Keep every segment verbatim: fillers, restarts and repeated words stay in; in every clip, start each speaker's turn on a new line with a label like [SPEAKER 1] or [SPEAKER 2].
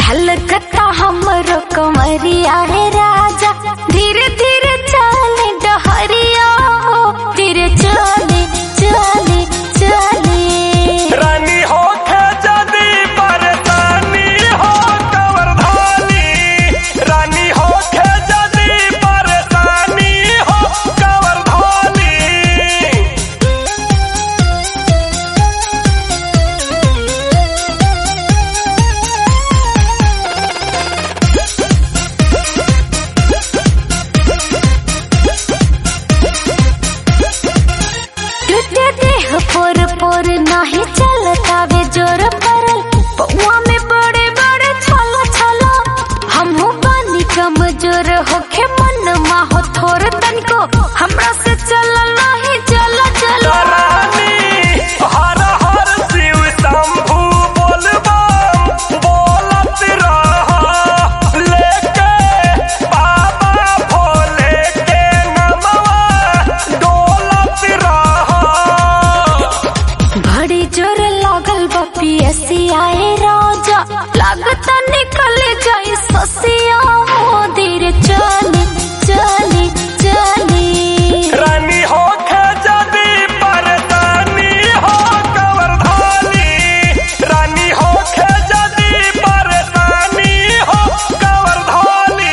[SPEAKER 1] छलकता हमरो कमरिया है राजा, धीरे धीरे चले डहरिया हो, धीरे चले चले चले।
[SPEAKER 2] रानी हो खे जदी परेशानी हो कवर धानी, रानी हो खे जदी परेशानी हो कवर धानी।
[SPEAKER 1] टूटे देह पोर पोर नाही चलता वे जोर परल, पौआ में बड़े बड़े छला छला। हमहू पानी कमजोर होखे मन माहो थोर तनको, हमरा से चल नहीं चल चल।
[SPEAKER 2] रानी हर हर शिव शंभू बोलबम बोलत रहा, लेके बाबा भोले के नमवा डोलत रहा।
[SPEAKER 1] बड़ी जोर लागल बा पियसिया ए राजा, लागत निकल जाई ससिया हो, धीरे चले चले चले।
[SPEAKER 2] रानी हो खे जदी परेशानी हो कवर धानी, रानी हो खे जदी परेशानी हो कवर धानी।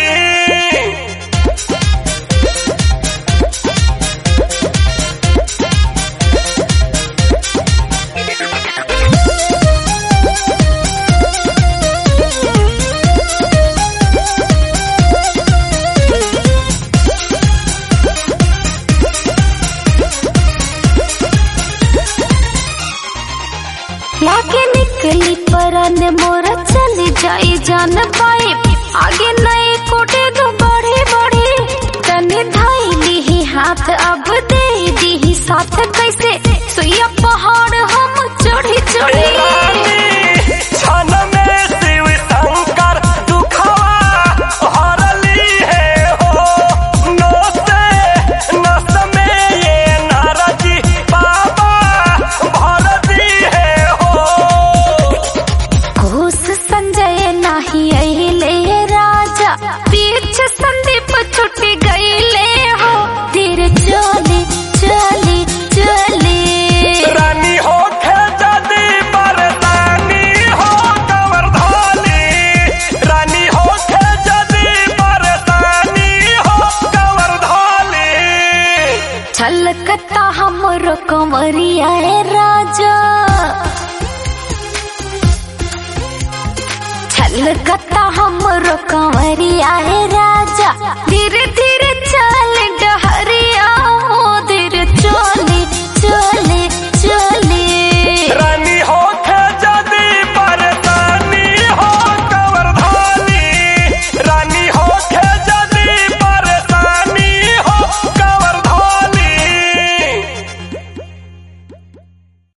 [SPEAKER 1] लाके निकली परन मोर चली जाई जान पाए, आगे नए कोटे दो बढ़े बढ़े। तने धाई ली हाथ अब दे दी साथ, कैसे सुइया पहाड़ हम चढ़ी चढ़ी।
[SPEAKER 2] रानी छन में शिव शंकर दुखवा हरली है हो, नोसे नस में ये नाराजी बाबा भर दी है हो।
[SPEAKER 1] घूस संजय नाही अइले राजा, पीछे संदीप छुट गईले हो, धीरे चले चले चले।
[SPEAKER 2] रानी हो खे जदी परेशानी हो कवर धानी, रानी हो खे जदी परेशानी हो कवर धानी।
[SPEAKER 1] छलकता हमरो कमरिया ए राजा, छलकता हमरो कमरिया ए राजा, धीरे धीरे